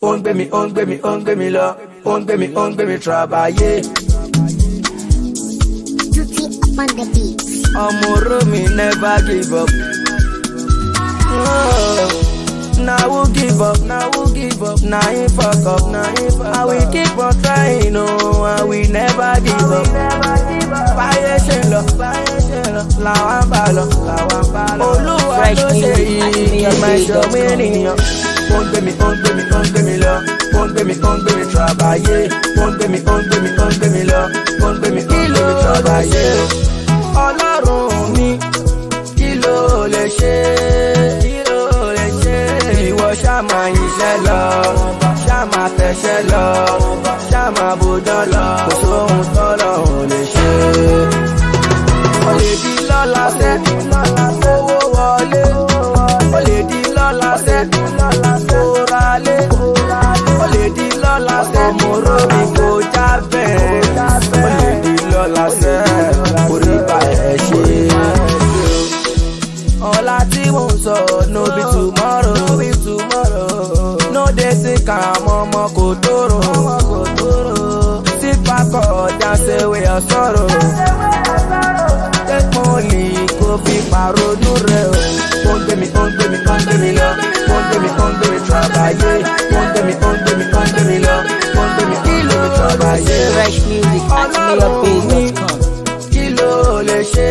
ó ń gbé mi, ó ń gbé mi, ó ń gbé mi lọ, ó ń gbé mi, ó ń gbé mi travailler. Tutti on the beat. Ọmọ oró mi never give up. Now who give up, now who give up, now he fuck up, now he fuck up. I will keep on trying, no, I will never give up. Báyé ṣe lọ, làwọn bá lọ, Olúwa ló ṣe yìí, kí máa ṣọ mí ènìyàn. Ó ń gbé mi, ó ń gbé mi, ó ń gbé mi lọ, ó ń gbé mi, ó ń gbé mi travailler. Ó ń gbé mi, ó ń gbé mi, ó ń gbé mi lọ, ó ń gbé mi, ó ń gbé mi travailler. Ọlọ́run mi, kí ló lè ṣe? Ṣáma iṣẹ́ lọ, ṣáma tẹ̀ṣẹ́ lọ, ṣáma bùdán lọ, kò sóhun tọ́lọ̀ ò lè ṣe. Ó lè di lọ́la sẹ́, owó wọlé. Ó lè di lọ́la sẹ́, kó ralé. Ó lè di lọ́la sẹ́, mo rò mí kó jábẹ́. Ó lè di lọ́la sẹ́, orí bá ẹ̀ ṣe. Ọlá tí mò ń sọ, no be tomorrow. No dey think am ọmọ kò tóró. Sit back or dance away your sorrow. Take money kò fi pàrọ̀nù rẹ̀ o. Ó ń gbé mi, ó ń gbé mi, ó ń gbé mi lọ. Ó ń gbé mi, ó ń gbé mi travailler. Ó ń gbé mi, ó ń gbé mi, ó ń gbé mi lọ. Ó ń gbé mi, kí ló travailler. Fresh music at mayorpay.com. Kí ló lè ṣe?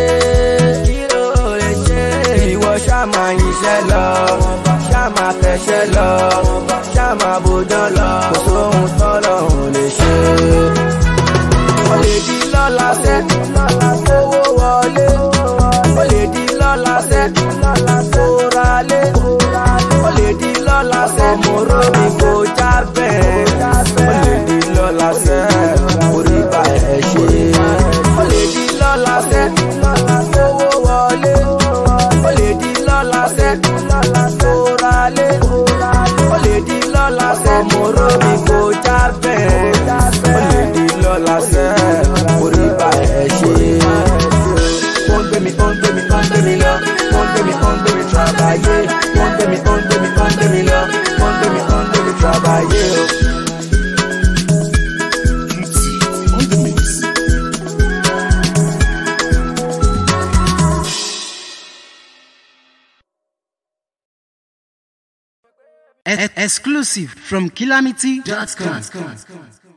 Ìwọ ṣáma iṣẹ́ lọ, ṣáma tẹ̀ṣẹ́ lọ, ṣáma bùdán lọ, kò sóhun tọ́lọ̀ ò lè ṣe. Ó lè di lọ́la sẹ́, owó wọlé. Ó lè di lọ́la sẹ́, kó ralé. Ó lè di lọ́la sẹ́, mo rò mí kó jábẹ́. Ó lè di lọ́la sẹ́, orí bá ẹ̀ ṣe. Ó lè di lọ́la sẹ́, owó wọlé. Ó lè di lọ́la sẹ́, kó ralé. Ó lè di lọ́la sẹ́, mo rò mí kó jábẹ́. Ó lè di lọ́la sẹ́, orí bá ẹ̀ ṣe. Ó ń gbé mi, ó ń gbé mi, ó ń gbé mi lọ. Ó ń gbé mi, ó ń gbé mi travailler. Ó ń gbé mi, ó ń gbé mi, ó ń gbé mi lọ. Ó ń gbé mi, ó ń gbé mi travailler. On the mix. Exclusive from Calamity.com.